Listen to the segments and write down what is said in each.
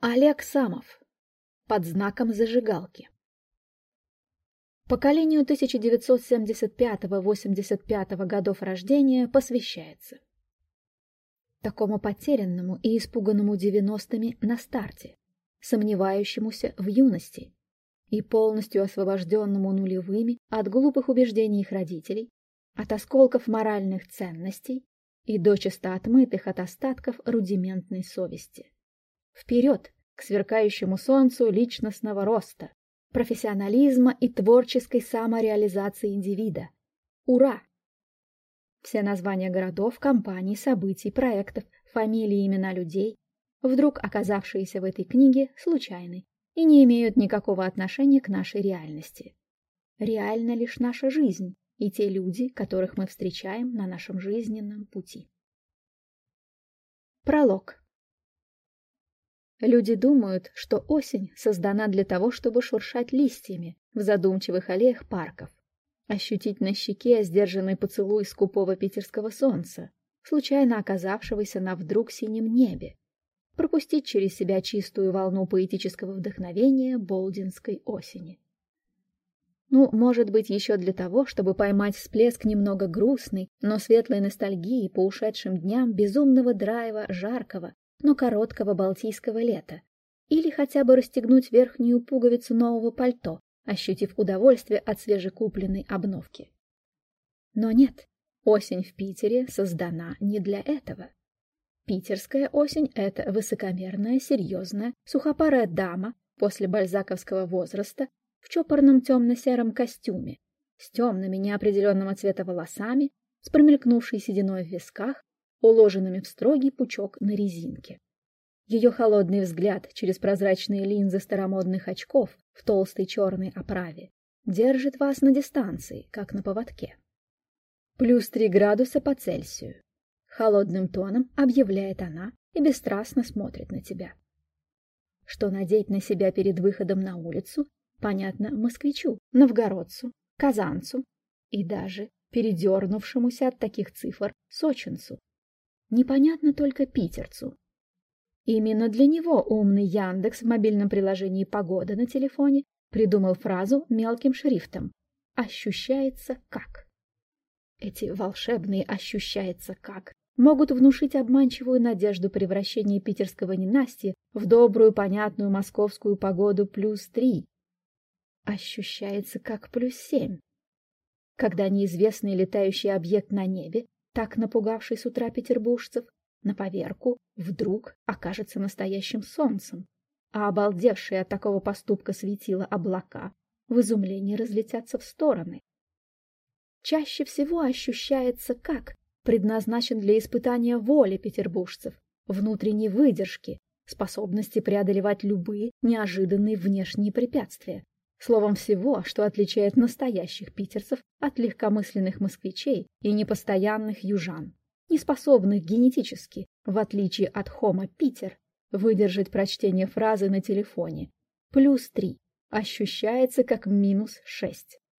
Олег Самов. Под знаком зажигалки. Поколению 1975-85 годов рождения посвящается. Такому потерянному и испуганному 90-ми на старте, сомневающемуся в юности и полностью освобожденному нулевыми от глупых убеждений их родителей, от осколков моральных ценностей и дочисто отмытых от остатков рудиментной совести. Вперед к сверкающему солнцу личностного роста, профессионализма и творческой самореализации индивида. Ура! Все названия городов, компаний, событий, проектов, фамилии и имена людей, вдруг оказавшиеся в этой книге, случайны и не имеют никакого отношения к нашей реальности. Реальна лишь наша жизнь и те люди, которых мы встречаем на нашем жизненном пути. Пролог. Люди думают, что осень создана для того, чтобы шуршать листьями в задумчивых аллеях парков, ощутить на щеке сдержанный поцелуй скупого питерского солнца, случайно оказавшегося на вдруг синем небе, пропустить через себя чистую волну поэтического вдохновения болдинской осени. Ну, может быть, еще для того, чтобы поймать всплеск немного грустной, но светлой ностальгии по ушедшим дням безумного драйва жаркого, но короткого балтийского лета, или хотя бы расстегнуть верхнюю пуговицу нового пальто, ощутив удовольствие от свежекупленной обновки. Но нет, осень в Питере создана не для этого. Питерская осень — это высокомерная, серьезная, сухопарая дама после бальзаковского возраста в чопорном темно-сером костюме, с темными неопределенного цвета волосами, с промелькнувшей сединой в висках, уложенными в строгий пучок на резинке. Ее холодный взгляд через прозрачные линзы старомодных очков в толстой черной оправе держит вас на дистанции, как на поводке. +3 градуса по Цельсию. Холодным тоном объявляет она и бесстрастно смотрит на тебя. Что надеть на себя перед выходом на улицу, понятно москвичу, новгородцу, казанцу и даже передернувшемуся от таких цифр сочинцу. Непонятно только питерцу. Именно для него умный Яндекс в мобильном приложении «Погода» на телефоне придумал фразу мелким шрифтом «Ощущается как». Эти волшебные «ощущается как» могут внушить обманчивую надежду превращения питерского ненастья в добрую, понятную московскую погоду +3. Ощущается как +7. Когда неизвестный летающий объект на небе, так напугавший с утра петербуржцев, на поверку вдруг окажется настоящим солнцем, а обалдевшие от такого поступка светила облака в изумлении разлетятся в стороны. Чаще всего ощущается как предназначен для испытания воли петербуржцев, внутренней выдержки, способности преодолевать любые неожиданные внешние препятствия. Словом, всего, что отличает настоящих питерцев от легкомысленных москвичей и непостоянных южан, не способных генетически, в отличие от Homo Питер, выдержать прочтение фразы на телефоне. +3 ощущается как -6.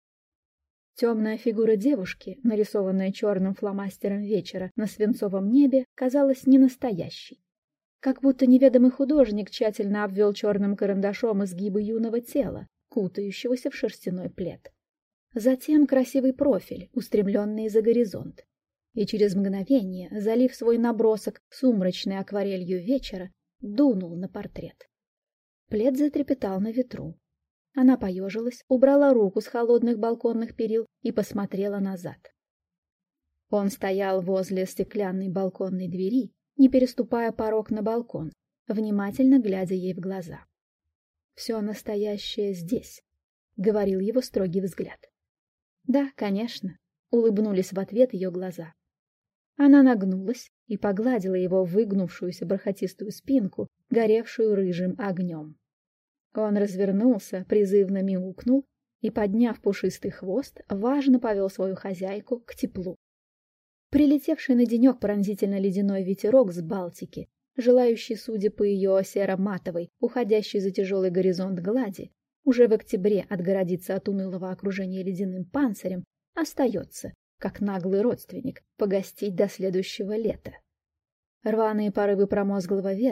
Темная фигура девушки, нарисованная черным фломастером вечера на свинцовом небе, казалась ненастоящей. Как будто неведомый художник тщательно обвел черным карандашом изгибы юного тела, кутающегося в шерстяной плед. Затем красивый профиль, устремленный за горизонт. И через мгновение, залив свой набросок сумрачной акварелью вечера, дунул на портрет. Плед затрепетал на ветру. Она поежилась, убрала руку с холодных балконных перил и посмотрела назад. Он стоял возле стеклянной балконной двери, не переступая порог на балкон, внимательно глядя ей в глаза. «Все настоящее здесь», — говорил его строгий взгляд. «Да, конечно», — улыбнулись в ответ ее глаза. Она нагнулась и погладила его выгнувшуюся бархатистую спинку, горевшую рыжим огнем. Он развернулся, призывно мяукнул и, подняв пушистый хвост, важно повел свою хозяйку к теплу. Прилетевший на денек пронзительно ледяной ветерок с Балтики, желающий, судя по ее серо-матовой, уходящей за тяжелый горизонт глади, уже в октябре отгородиться от унылого окружения ледяным панцирем, остается, как наглый родственник, погостить до следующего лета. Рваные порывы промозглого ветра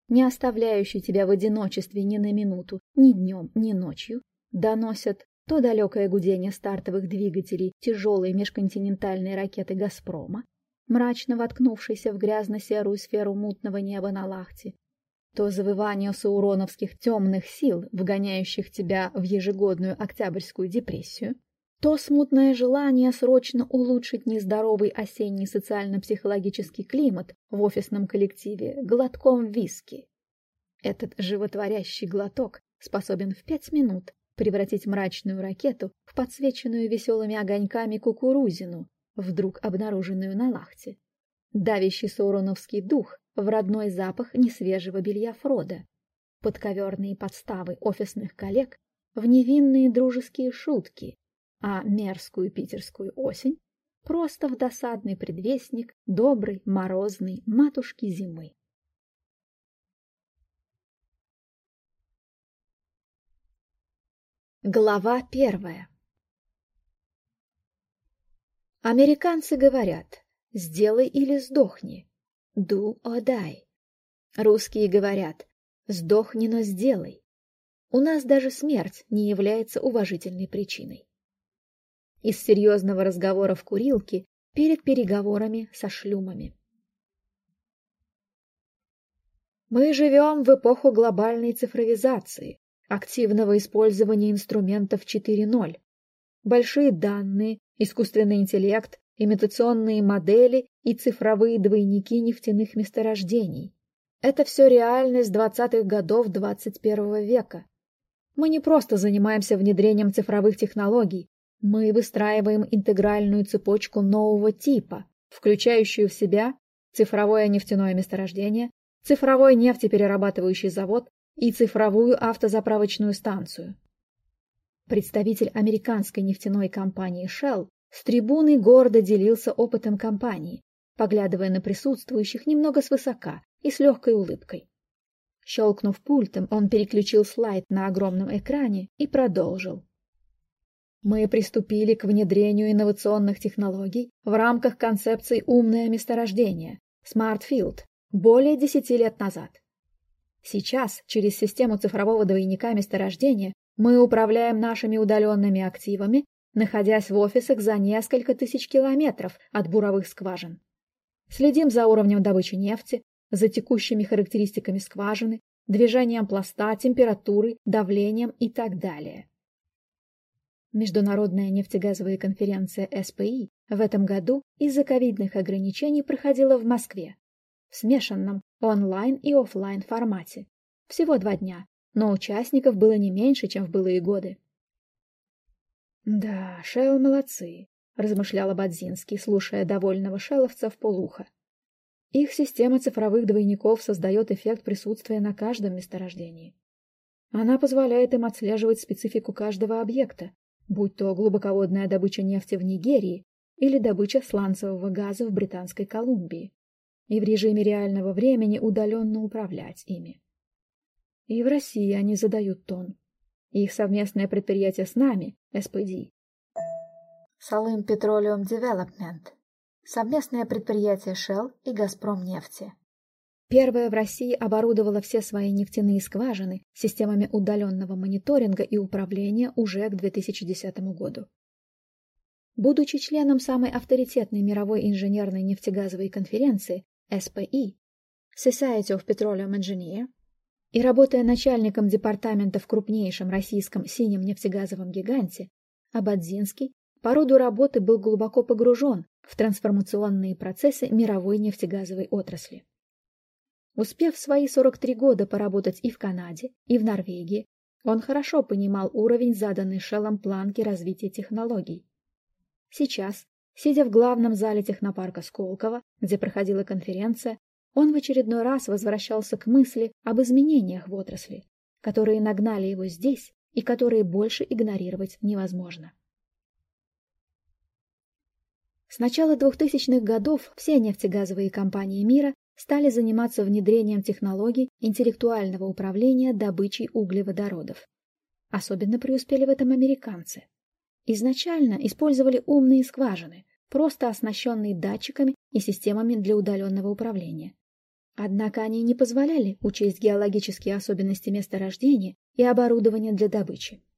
не оставляющий тебя в одиночестве ни на минуту, ни днем, ни ночью, доносят то далекое гудение стартовых двигателей тяжелой межконтинентальной ракеты «Газпрома», мрачно воткнувшейся в грязно-серую сферу мутного неба на Лахте, то завывание сауроновских темных сил, вгоняющих тебя в ежегодную октябрьскую депрессию, то смутное желание срочно улучшить нездоровый осенний социально-психологический климат в офисном коллективе глотком виски. Этот животворящий глоток способен в 5 минут превратить мрачную ракету в подсвеченную веселыми огоньками кукурузину, вдруг обнаруженную на Лахте, давящий сауроновский дух в родной запах несвежего белья Фрода, подковерные подставы офисных коллег в невинные дружеские шутки, а мерзкую питерскую осень просто в досадный предвестник доброй, морозной матушки зимы. Глава 1. Американцы говорят: «Сделай или сдохни». Do or die. Русские говорят: «Сдохни, но сделай». У нас даже смерть не является уважительной причиной. Из серьезного разговора в курилке перед переговорами со шлюмами. Мы живем в эпоху глобальной цифровизации, активного использования инструментов 4.0. Большие данные, искусственный интеллект, имитационные модели и цифровые двойники нефтяных месторождений. Это все реальность 20-х годов 21 века. Мы не просто занимаемся внедрением цифровых технологий, мы выстраиваем интегральную цепочку нового типа, включающую в себя цифровое нефтяное месторождение, цифровой нефтеперерабатывающий завод и цифровую автозаправочную станцию. Представитель американской нефтяной компании Shell с трибуны гордо делился опытом компании, поглядывая на присутствующих немного свысока и с легкой улыбкой. Щелкнув пультом, он переключил слайд на огромном экране и продолжил. Мы приступили к внедрению инновационных технологий в рамках концепции «умное месторождение» Smart Field более 10 лет назад. Сейчас, через систему цифрового двойника месторождения, мы управляем нашими удаленными активами, находясь в офисах за несколько тысяч километров от буровых скважин. Следим за уровнем добычи нефти, за текущими характеристиками скважины, движением пласта, температурой, давлением и так далее. Международная нефтегазовая конференция СПИ в этом году из-за ковидных ограничений проходила в Москве в смешанном онлайн и офлайн формате. Всего 2 дня, но участников было не меньше, чем в былые годы. «Да, Shell молодцы», — размышлял Ободзинский, слушая довольного шелловца вполуха. «Их система цифровых двойников создает эффект присутствия на каждом месторождении. Она позволяет им отслеживать специфику каждого объекта, будь то глубоководная добыча нефти в Нигерии или добыча сланцевого газа в Британской Колумбии, и в режиме реального времени удаленно управлять ими. И в России они задают тон. Их совместное предприятие с нами, СПД, Salym Petroleum Development, совместное предприятие Shell и Газпромнефти. Первое в России оборудовало все свои нефтяные скважины системами удаленного мониторинга и управления уже к 2010 году. Будучи членом самой авторитетной мировой инженерной нефтегазовой конференции SPE, Society of Petroleum Engineers, и работая начальником департамента в крупнейшем российском синем нефтегазовом гиганте, Ободзинский по роду работы был глубоко погружен в трансформационные процессы мировой нефтегазовой отрасли. Успев в свои 43 года поработать и в Канаде, и в Норвегии, он хорошо понимал уровень заданной Shell'ом планки развития технологий. Сейчас, сидя в главном зале технопарка Сколково, где проходила конференция, он в очередной раз возвращался к мысли об изменениях в отрасли, которые нагнали его здесь и которые больше игнорировать невозможно. С начала 2000-х годов все нефтегазовые компании мира стали заниматься внедрением технологий интеллектуального управления добычей углеводородов. Особенно преуспели в этом американцы. Изначально использовали умные скважины, просто оснащенные датчиками и системами для удаленного управления. Однако они не позволяли учесть геологические особенности месторождения и оборудования для добычи.